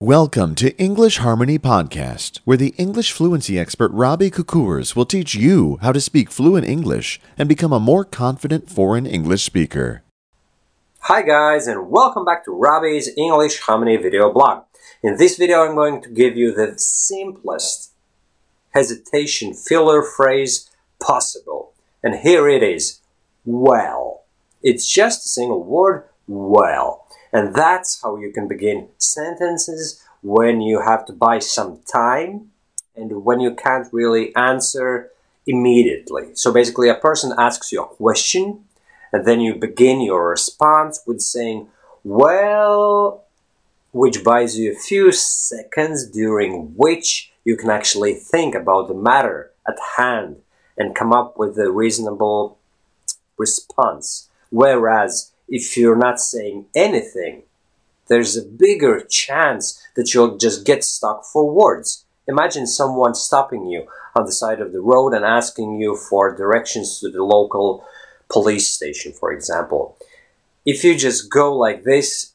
Welcome to English Harmony Podcast, where the English fluency expert Robbie Kukurs will teach you how to speak fluent English and become a more confident foreign English speaker. Hi guys, and welcome back to Robbie's English Harmony video blog. In this video I'm going to give you the simplest hesitation filler phrase possible. And here it is. Well. It's just a single word, well. And that's how you can begin sentences when you have to buy some time and when you can't really answer immediately. So basically a person asks you a question and then you begin your response with saying, well, which buys you a few seconds during which you can actually think about the matter at hand and come up with a reasonable response. Whereas if you're not saying anything, there's a bigger chance that you'll just get stuck for words. Imagine someone stopping you on the side of the road and asking you for directions to the local police station, for example. If you just go like this,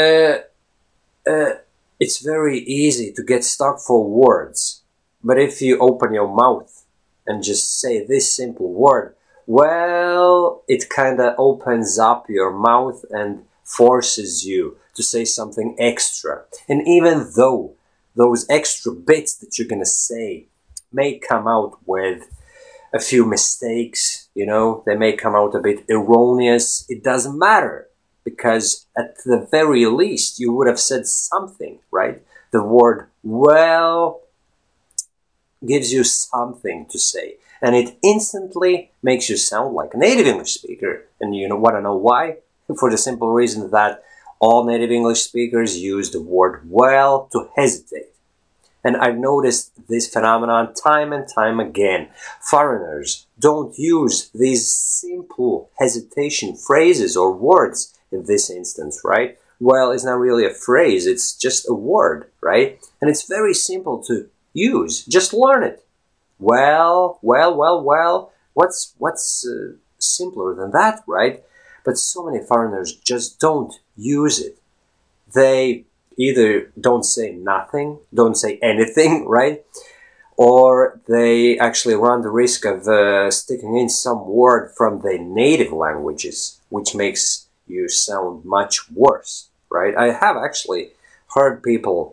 it's very easy to get stuck for words. But if you open your mouth and just say this simple word, well, it kind of opens up your mouth and forces you to say something extra. And even though those extra bits that you're going to say may come out with a few mistakes, they may come out a bit erroneous, it doesn't matter. Because at the very least, you would have said something, right? The word well gives you something to say. And it instantly makes you sound like a native English speaker. And you want to know why? For the simple reason that all native English speakers use the word well to hesitate. And I've noticed this phenomenon time and time again. Foreigners don't use these simple hesitation phrases or words in this instance, right? Well, it's not really a phrase, it's just a word, right? And it's very simple to use. Just learn it. Well. What's simpler than that, right? But so many foreigners just don't use it. They either don't say nothing, don't say anything, right? Or they actually run the risk of sticking in some word from their native languages, which makes you sound much worse, right? I have actually heard people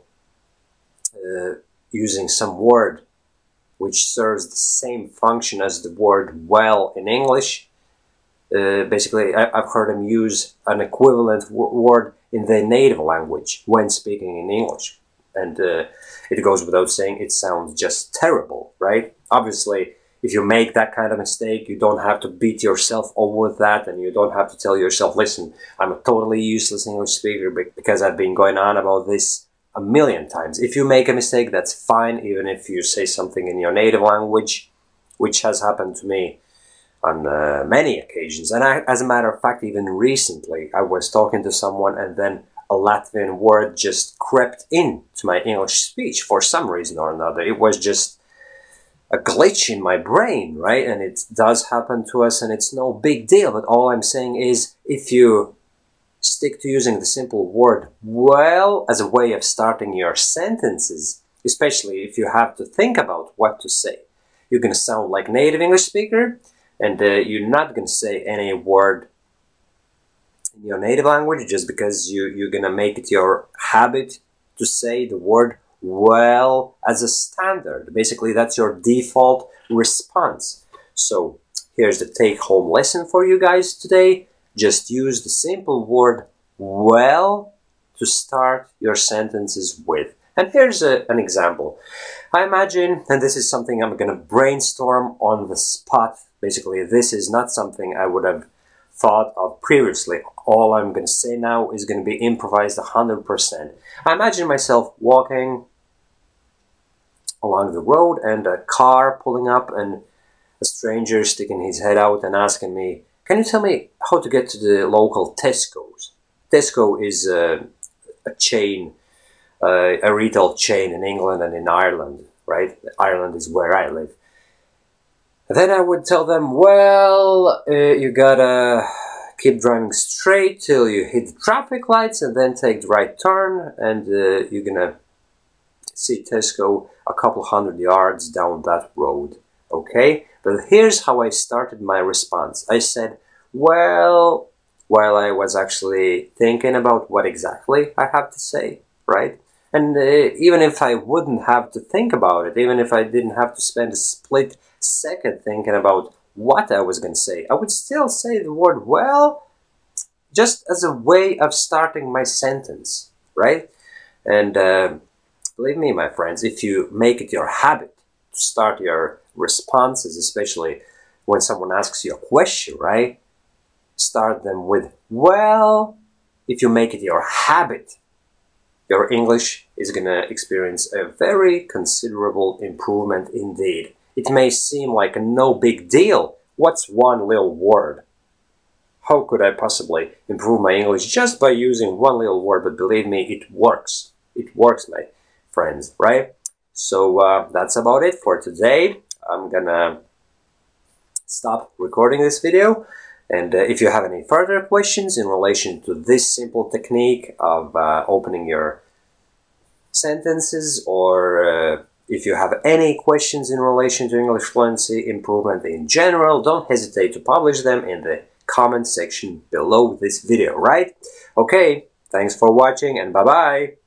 using some word which serves the same function as the word well in English. Basically, I've heard them use an equivalent word in their native language when speaking in English. And it goes without saying, it sounds just terrible, right? Obviously, if you make that kind of mistake, you don't have to beat yourself over with that, and you don't have to tell yourself, listen, I'm a totally useless English speaker because I've been going on about this a million times. If you make a mistake, that's fine, even if you say something in your native language, which has happened to me on many occasions. And as a matter of fact, even recently, I was talking to someone and then a Latvian word just crept into my English speech for some reason or another. It was just a glitch in my brain, right? And it does happen to us and it's no big deal. But all I'm saying is, if you stick to using the simple word well as a way of starting your sentences, especially if you have to think about what to say, you're going to sound like a native English speaker, and you're not going to say any word in your native language just because you're going to make it your habit to say the word well as a standard. Basically, that's your default response. So here's the take-home lesson for you guys today. Just use the simple word well to start your sentences with. And here's an example. I imagine, and this is something I'm going to brainstorm on the spot. Basically, this is not something I would have thought of previously. All I'm going to say now is going to be improvised 100%. I imagine myself walking along the road and a car pulling up and a stranger sticking his head out and asking me, can you tell me how to get to the local Tesco's? Tesco is a chain, a retail chain in England and in Ireland, right? Ireland is where I live. And then I would tell them, well, you gotta keep driving straight till you hit the traffic lights and then take the right turn, and you're gonna see Tesco a couple hundred yards down that road. Okay, but here's how I started my response. I said, well, while I was actually thinking about what exactly I have to say, right? And even if I wouldn't have to think about it, even if I didn't have to spend a split second thinking about what I was going to say, I would still say the word well, just as a way of starting my sentence, right? And believe me, my friends, if you make it your habit to start your responses, especially when someone asks you a question, right? Start them with well. If you make it your habit, your English is going to experience a very considerable improvement indeed. It may seem like a no big deal. What's one little word? How could I possibly improve my English just by using one little word? But believe me, it works. It works, my friends, right? So that's about it for today. I'm gonna stop recording this video. And if you have any further questions in relation to this simple technique of opening your sentences, or if you have any questions in relation to English fluency improvement in general, don't hesitate to publish them in the comment section below this video, right? Okay, thanks for watching and bye-bye!